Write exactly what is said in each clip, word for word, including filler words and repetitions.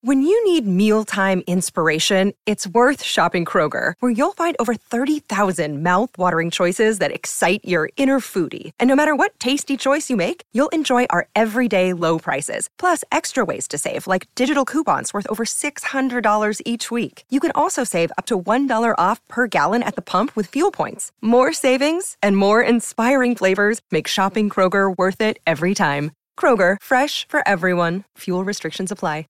When you need mealtime inspiration, it's worth shopping Kroger, where you'll find over thirty thousand mouth-watering choices that excite your inner foodie. And no matter what tasty choice you make, you'll enjoy our everyday low prices, plus extra ways to save, like digital coupons worth over six hundred dollars each week. You can also save up to one dollar off per gallon at the pump with fuel points. More savings and more inspiring flavors make shopping Kroger worth it every time. Kroger, fresh for everyone. Fuel restrictions apply.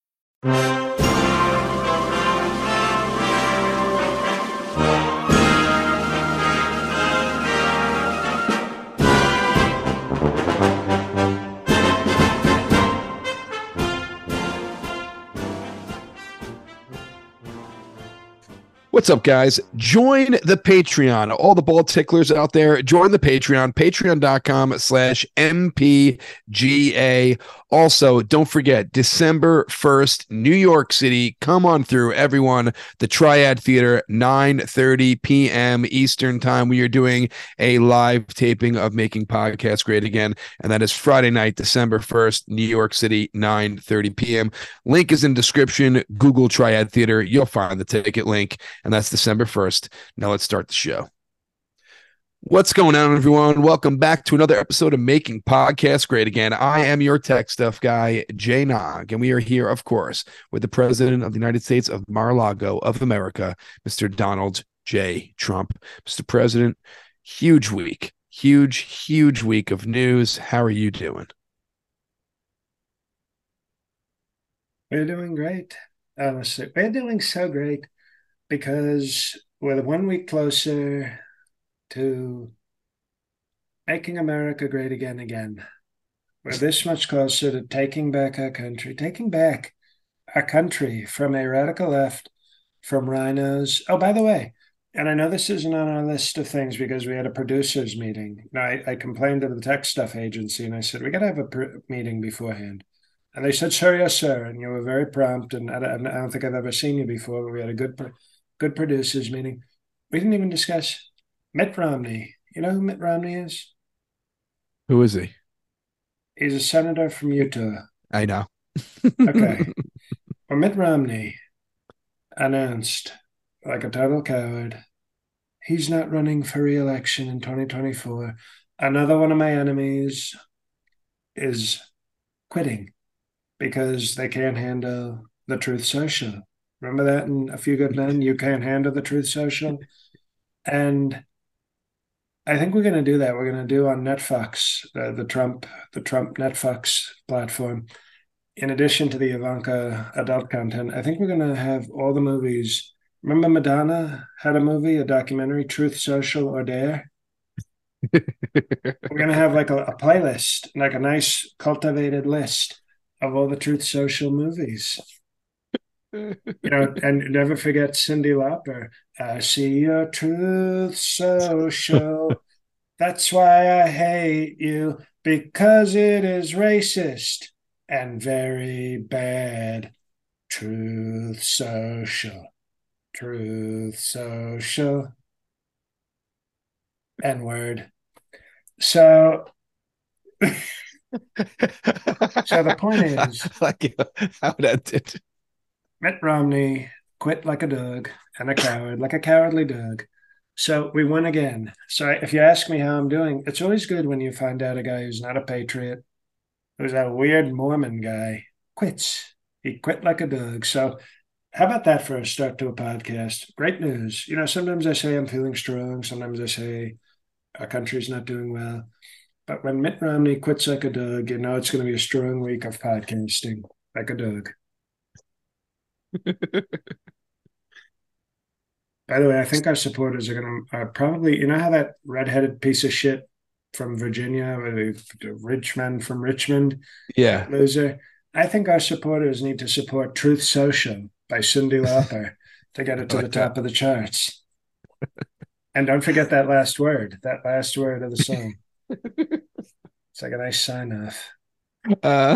What's up, guys? Join the Patreon. All the ball ticklers out there, join the Patreon, patreon.com slash MPGA. Also, don't forget, December first, New York City. Come on through, everyone. The Triad Theater, nine thirty p.m. Eastern Time. We are doing a live taping of Making Podcasts Great Again, and that is Friday night, December first, New York City, nine thirty p.m. Link is in description. Google Triad Theater. You'll find the ticket link. And that's December first. Now let's start the show. What's going on, everyone? Welcome back to another episode of Making Podcasts Great Again. I am your tech stuff guy, Jay Nog, and we are here, of course, with the President of the United States of Mar-a-Lago of America, Mister Donald J. Trump. Mister President, huge week, huge, huge week of news. How are you doing? We're doing great, honestly. We're doing so great because we're one week closer to making America great again again. We're this much closer to taking back our country, taking back our country from a radical left, from rhinos. Oh, by the way, and I know this isn't on our list of things because we had a producers meeting. Now, I, I complained to the tech stuff agency and I said, we got to have a pr- meeting beforehand. And they said, sir, yes, sir. And you were very prompt. And I, I don't think I've ever seen you before, but we had a good, good producers meeting. We didn't even discuss Mitt Romney. You know who Mitt Romney is? Who is he? He's a senator from Utah. I know. Okay. Well, Mitt Romney announced, like a total coward, he's not running for re-election in twenty twenty-four. Another one of my enemies is quitting because they can't handle the Truth Social. Remember that in A Few Good Men? You can't handle the Truth Social. And I think we're going to do that. We're going to do on Netflix, uh, the Trump, the Trump Netflix platform. In addition to the Ivanka adult content, I think we're going to have all the movies. Remember Madonna had a movie, a documentary, Truth Social or Dare? We're going to have like a, a playlist, like a nice cultivated list of all the Truth Social movies. You know, and never forget Cyndi Lauper. I see your Truth Social. That's why I hate you, because it is racist and very bad. Truth Social. Truth Social. N-word. So, so the point is, like how that did. Mitt Romney quit like a dog and a coward, like a cowardly dog. So we won again. So if you ask me how I'm doing, it's always good when you find out a guy who's not a patriot, who's that weird Mormon guy, quits. He quit like a dog. So how about that for a start to a podcast? Great news. You know, sometimes I say I'm feeling strong. Sometimes I say our country's not doing well. But when Mitt Romney quits like a dog, you know it's going to be a strong week of podcasting, like a dog. By the way, I think our supporters are going to uh, probably, you know how that redheaded piece of shit from Virginia, the, the Richmond from Richmond, yeah, loser. I think our supporters need to support Truth Social by Cyndi Lauper to get it to like the top that. of the charts. And don't forget that last word, that last word of the song. It's like a nice sign off. Uh,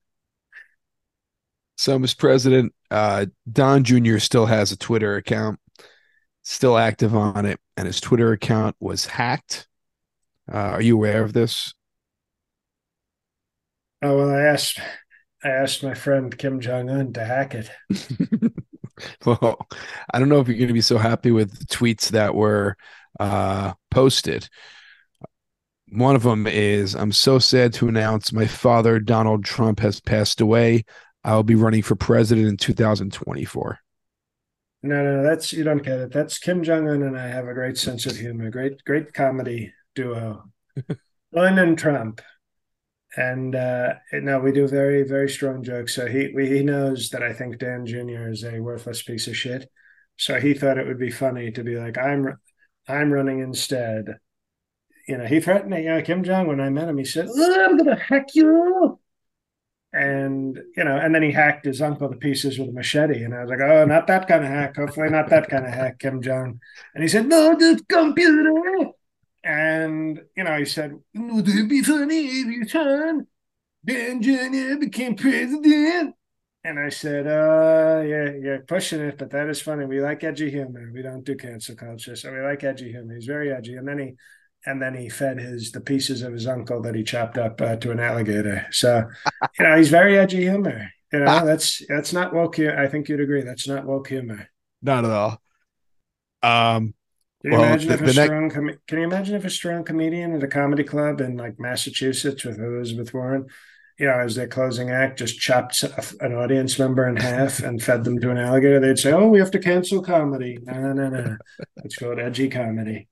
so, Mister President, uh, Don Junior still has a Twitter account, still active on it, and his Twitter account was hacked. Uh, are you aware of this? Oh, well, I asked I asked my friend Kim Jong Un to hack it. Well, I don't know if you're going to be so happy with the tweets that were uh, posted. One of them is, I'm so sad to announce my father, Donald Trump, has passed away. I'll be running for president in two thousand twenty-four. No, no, that's you don't get it. That's Kim Jong Un and I have a great sense of humor, great, great comedy duo. Un and Trump, and uh, no, we do very, very strong jokes. So he we, he knows that I think Dan Junior is a worthless piece of shit. So he thought it would be funny to be like, I'm, I'm running instead. You know, he threatened, you know, Kim Jong. When I met him, he said, oh, "I'm gonna hack you." And you know, and then he hacked his uncle to pieces with a machete. And I was like, "Oh, not that kind of hack. Hopefully, not that kind of hack, Kim Jong." And he said, "No, the computer." And you know, he said, "Would it be funny if you turn Dan Junior became president?" And I said, "Uh, yeah, yeah, pushing it, but that is funny. We like edgy humor. We don't do cancel culture, so we like edgy humor." He's very edgy, and then he, and then he fed his the pieces of his uncle that he chopped up uh, to an alligator. So, you know, he's very edgy humor. You know, that's that's not woke humor. I think you'd agree. That's not woke humor. Not at all. Um, Can you well, imagine the, if a the next, strong com- Can you imagine if a strong comedian at a comedy club in like Massachusetts with Elizabeth Warren, you know, as their closing act, just chopped an audience member in half and fed them to an alligator? They'd say, "Oh, we have to cancel comedy." No, no, no. It's called edgy comedy.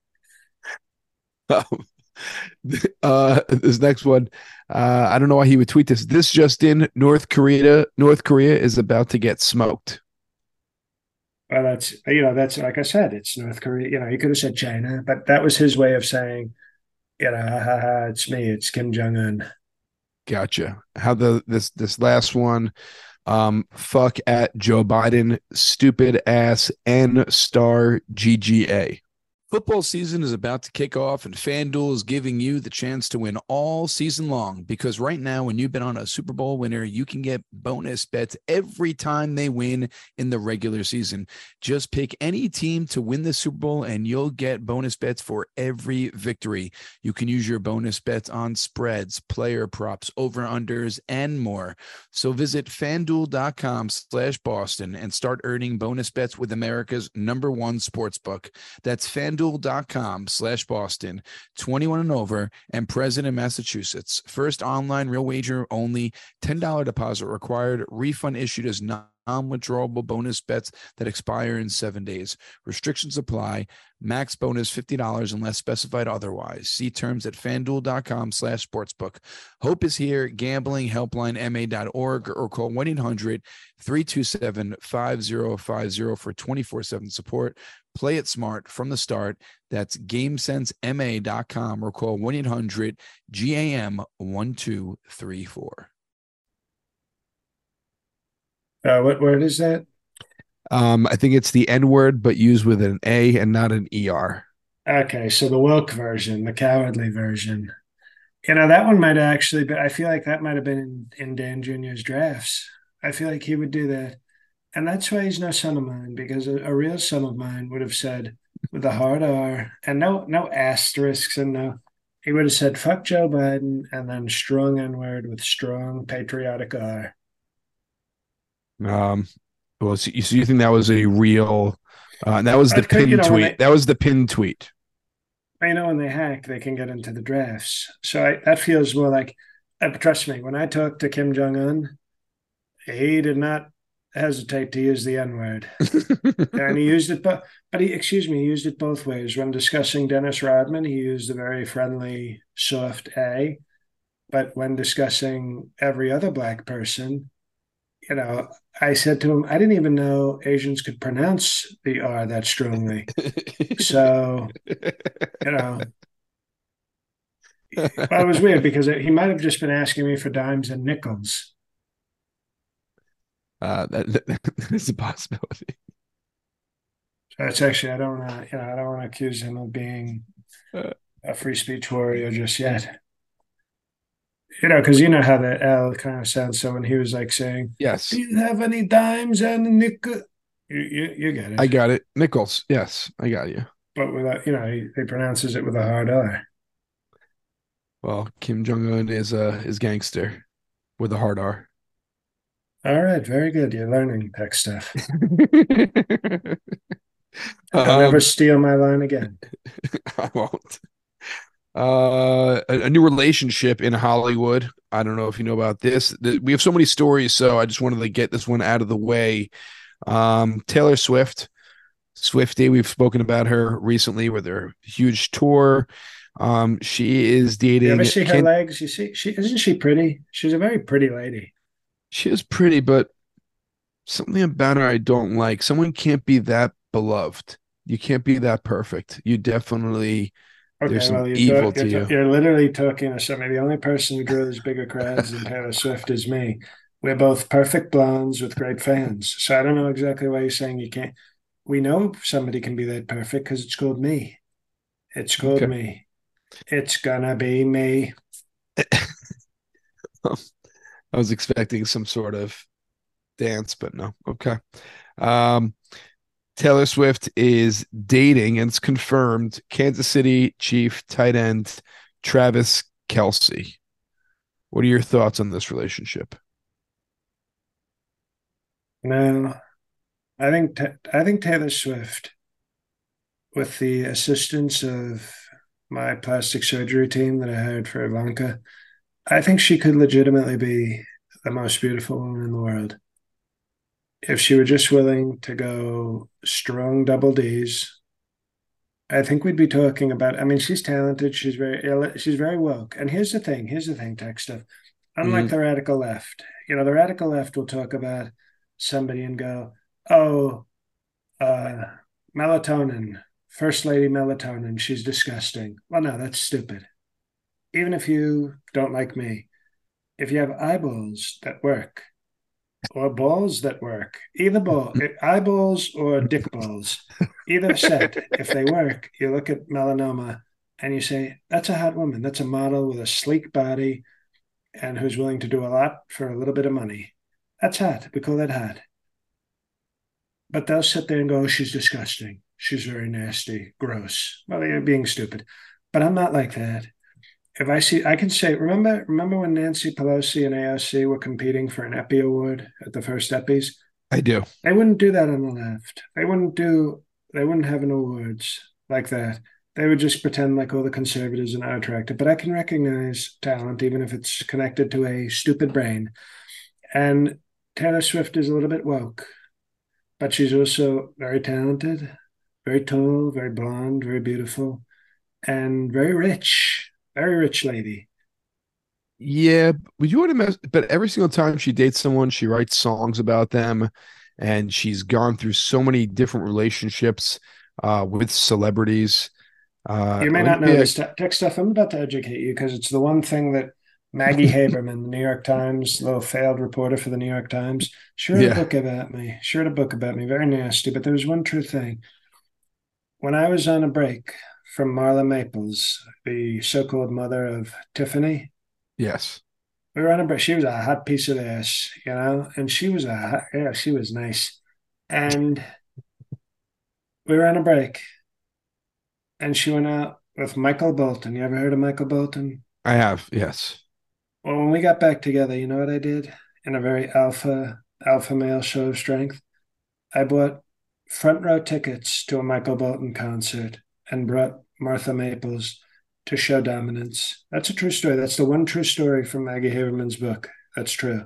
uh, this next one, uh, I don't know why he would tweet this. This just in: North Korea, North Korea is about to get smoked. Well, that's, you know, that's like I said, it's North Korea. You know, he could have said China, but that was his way of saying, you know, ha, ha, ha, it's me, it's Kim Jong Un. Gotcha. How the this this last one, um, fuck at Joe Biden, stupid ass N star G G A. Football season is about to kick off, and FanDuel is giving you the chance to win all season long, because right now, when you've been on a Super Bowl winner, you can get bonus bets every time they win in the regular season. Just pick any team to win the Super Bowl, and you'll get bonus bets for every victory. You can use your bonus bets on spreads, player props, over-unders, and more. So visit FanDuel.com slash Boston and start earning bonus bets with America's number one sportsbook. That's FanDuel. FanDuel.com slash Boston, twenty-one and over, and present in Massachusetts. First online real wager only, ten dollars deposit required. Refund issued as non-withdrawable bonus bets that expire in seven days. Restrictions apply. Max bonus fifty dollars unless specified otherwise. See terms at FanDuel.com slash sportsbook. Hope is here. Gambling helpline M A dot org or call one eight hundred three two seven five zero five zero for twenty-four seven support. Play it smart from the start. That's game sense M A dot com or call one eight hundred G A M one two three four. Uh, what word is that? Um, I think it's the N word, but used with an A and not an E R. Okay, so the woke version, the cowardly version. You know, that one might actually be, I feel like that might have been in, in Dan Junior's drafts. I feel like he would do that. And that's why he's no son of mine, because a, a real son of mine would have said, with a hard R and no no asterisks and no, he would have said, "Fuck Joe Biden," and then strong N word with strong patriotic R. Um, well, so you, so you think that was a real, uh, that was the But could, pin you know, when tweet. they, That was the pin tweet. I know when they hack, they can get into the drafts. So I, that feels more like, uh, trust me, when I talked to Kim Jong Un, he did not hesitate to use the N word. And he used it, but, but he, excuse me, he used it both ways. When discussing Dennis Rodman, he used a very friendly, soft A. But when discussing every other black person, you know, I said to him, I didn't even know Asians could pronounce the R that strongly. So, you know, well, it was weird because he might have just been asking me for dimes and nickels. Uh, that, that that's a possibility. So it's actually, I don't want to, you know, I don't want to accuse him of being a free speech warrior just yet. You know, because you know how the L kind of sounds. So when he was like saying, Yes. "Do you have any dimes and nickel?" You, you, you get it. I got it. Nichols. Yes, I got you. But without, you know, he, he pronounces it with a hard R. Well, Kim Jong Un is a is gangster with a hard R. All right, very good. You're learning tech stuff. I'll never um, steal my line again. I won't. Uh, a, a new relationship in Hollywood. I don't know if you know about this. We have so many stories, so I just wanted to get this one out of the way. Um, Taylor Swift, Swiftie, we've spoken about her recently with her huge tour. Um, she is You ever dating see her Ken. legs? You see, she isn't she pretty? She's a very pretty lady. She is pretty, but something about her I don't like. Someone can't be that beloved. You can't be that perfect. You definitely, there's Okay, some well, you're evil talk, to you're, ta- you. you're literally talking to somebody. The only person who draws bigger crowds than Taylor Swift is me. We're both perfect blondes with great fans. So I don't know exactly why you're saying you can't. We know somebody can be that perfect because it's called me. It's called Okay. me. It's gonna be me. I was expecting some sort of dance, but no. Okay. Um, Taylor Swift is dating, and it's confirmed, Kansas City Chief tight end Travis Kelce. What are your thoughts on this relationship? No, I think I think Taylor Swift, with the assistance of my plastic surgery team that I hired for Ivanka, I think she could legitimately be the most beautiful woman in the world. If she were just willing to go strong double D's, I think we'd be talking about. I mean, she's talented. She's very, she's very woke. And here's the thing. Here's the thing, tech stuff. Unlike Mm, the radical left, you know, the radical left will talk about somebody and go, "Oh, uh, melatonin, First Lady melatonin. She's disgusting." Well, no, that's stupid. Even if you don't like me, if you have eyeballs that work, or balls that work, either ball, eyeballs or dick balls, either set, if they work, you look at melanoma and you say, that's a hot woman. That's a model with a sleek body and who's willing to do a lot for a little bit of money. That's hot. We call that hot. But they'll sit there and go, oh, she's disgusting. She's very nasty, gross. Well, you're being stupid. But I'm not like that. If I see, I can say, remember, remember when Nancy Pelosi and A O C were competing for an Epi Award at the first Eppies? I do. They wouldn't do that on the left. They wouldn't do. They wouldn't have an awards like that. They would just pretend like all the conservatives are not attractive. But I can recognize talent, even if it's connected to a stupid brain. And Taylor Swift is a little bit woke, but she's also very talented, very tall, very blonde, very beautiful, and very rich. Very rich lady. Yeah, would you want to mess? But every single time she dates someone, she writes songs about them, and she's gone through so many different relationships uh, with celebrities. Uh, You may not know Olivia, this tech stuff. I'm about to educate you because it's the one thing that Maggie Haberman, the New York Times, little failed reporter for the New York Times, she wrote a yeah, book about me. She wrote a book about me, very nasty. But there was one true thing. When I was on a break from Marla Maples, the so-called mother of Tiffany, yes, we were on a break. She was a hot piece of ass, you know, and she was a hot, yeah, she was nice. And we were on a break, and she went out with Michael Bolton. You ever heard of Michael Bolton? I have. Yes, Well, when we got back together, you know what I did? In a very alpha alpha male show of strength, I bought front row tickets to a Michael Bolton concert and brought Martha Maples to show dominance. That's a true story. That's the one true story from Maggie Haberman's book. That's true.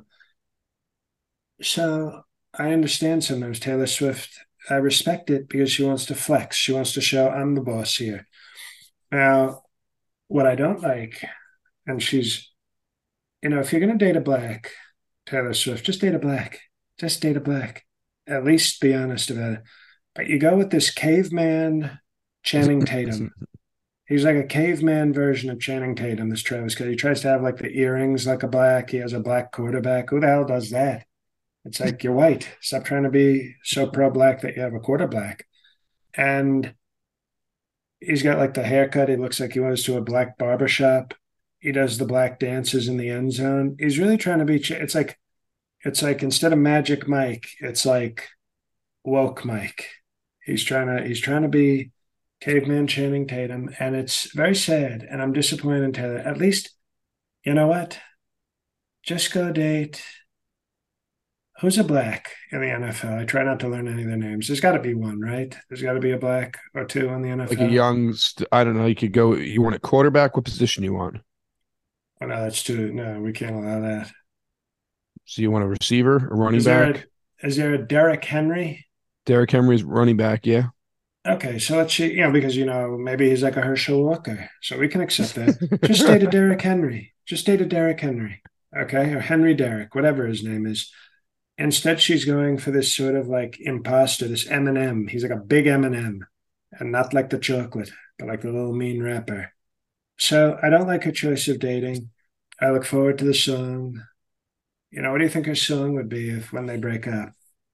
So I understand sometimes Taylor Swift. I respect it because she wants to flex. She wants to show I'm the boss here. Now, what I don't like, and she's, you know, if you're going to date a black, Taylor Swift, just date a black. Just date a black. At least be honest about it. But you go with this caveman Channing Tatum. He's like a caveman version of Channing Tatum, this Travis Kelce. He tries to have like the earrings like a black. He has a black quarterback. Who the hell does that? It's like you're white. Stop trying to be so pro-black that you have a quarterback. And he's got like the haircut. He looks like he goes to a black barber shop. He does the black dances in the end zone. He's really trying to be. It's like it's like instead of Magic Mike, it's like woke Mike. He's trying to he's trying to be caveman Channing Tatum, and it's very sad. And I'm disappointed in Taylor. At least, you know what? Just go date Who's a black in the N F L? I try not to learn any of their names. There's got to be one, right? There's got to be a black or two in the Like a N F L. young, st- I don't know. You could go. You want a quarterback? What position you want? Oh, no, that's too. No, we can't allow that. So you want a receiver, a running Is there back? a is there a Derrick Henry? Derrick Henry's running back. Yeah. Okay, so let's see. You know, because you know maybe he's like a Herschel Walker, so we can accept that. Just state a Derrick Henry. Just state a Derrick Henry. Okay, or Henry Derrick, whatever his name is. Instead, she's going for this sort of like imposter, this M and M. He's like a big M and M, and not like the chocolate, but like the little mean rapper. So I don't like her choice of dating. I look forward to the song. You know, what do you think her song would be if when they break up?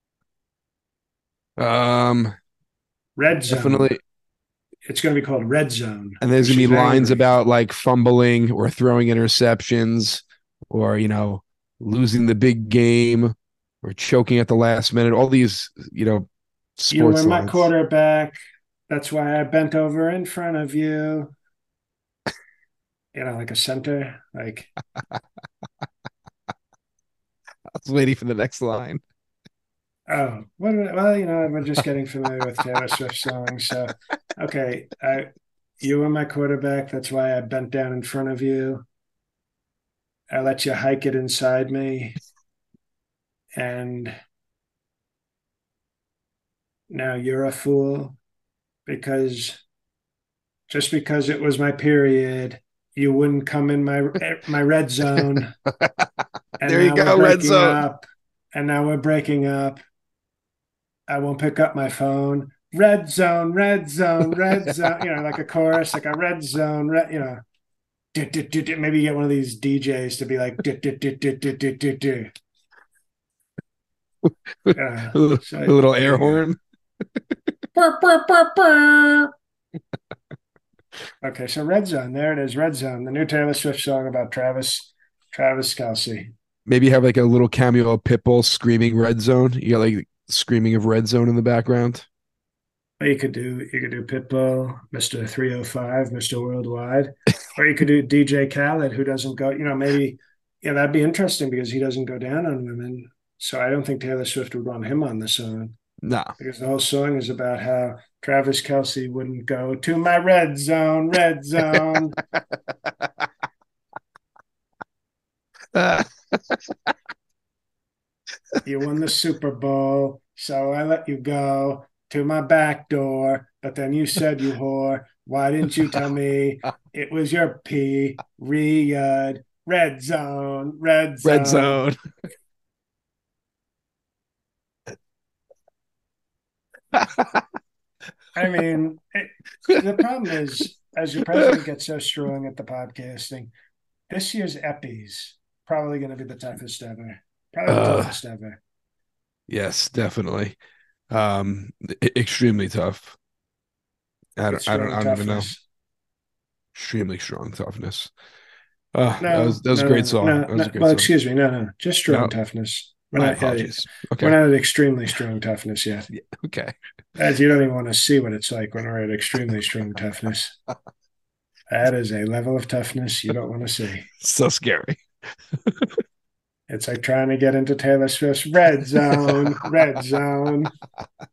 Um, Red Zone. definitely. It's going to be called Red Zone. And there's gonna be She's lines angry. about like fumbling or throwing interceptions, or you know, losing the big game, or choking at the last minute. All these, you know, You were sports my lines. quarterback. That's why I bent over in front of you. You know, like a center. Like, I was waiting for the next line. oh, what, well, you know, we're just getting familiar with Taylor Swift songs. So, okay, I, you were my quarterback. That's why I bent down in front of you. I let you hike it inside me. And now you're a fool because just because it was my period, you wouldn't come in my my red zone. And There you now we're go, red breaking zone. up. And now we're breaking up. I won't pick up my phone. Red zone, red zone, red zone. You know, like a chorus, like a red zone. Red, you know, do, do, do, do. Maybe you get one of these D Js to be like, do, do, do, do, do, do, do, do. Uh, a little, so a little there air you go. horn. Burr, burr, burr, burr. Okay, so Red Zone. There it is, Red Zone, the new Taylor Swift song about Travis Travis Kelce. Maybe have like a little cameo of Pitbull screaming red zone. You got like screaming of red zone in the background. Or you could do you could do Pitbull, Mister three oh five, Mister Worldwide, or you could do D J Khaled, who doesn't go. You know, maybe yeah, that'd be interesting because he doesn't go down on women. So I don't think Taylor Swift would want him on the song No. because the whole song is about how Travis Kelce wouldn't go to my red zone, red zone. Uh, You won the Super Bowl, so I let you go to my back door. But then you said you whore. Why didn't you tell me it was your period? Red zone, red red zone. zone. I mean, it, the problem is, as your president gets so strong at the podcasting, this year's Eppies probably going to be the toughest ever. Probably the Uh, toughest ever. yes, definitely. Um, e- extremely tough. I It's don't, I don't, strong I don't even know. toughness. Extremely strong toughness. Uh, that was No, that was a no, great no, song. no, That was no. a great Well, song. excuse me. No, no. Just strong No, toughness. We're my not, yeah, apologies. we're Okay. not at extremely strong toughness yet. Yeah, okay. As you don't even want to see what it's like when we're at extremely strong toughness. That is a level of toughness you don't want to see. So scary. It's like trying to get into Taylor Swift's red zone, red zone.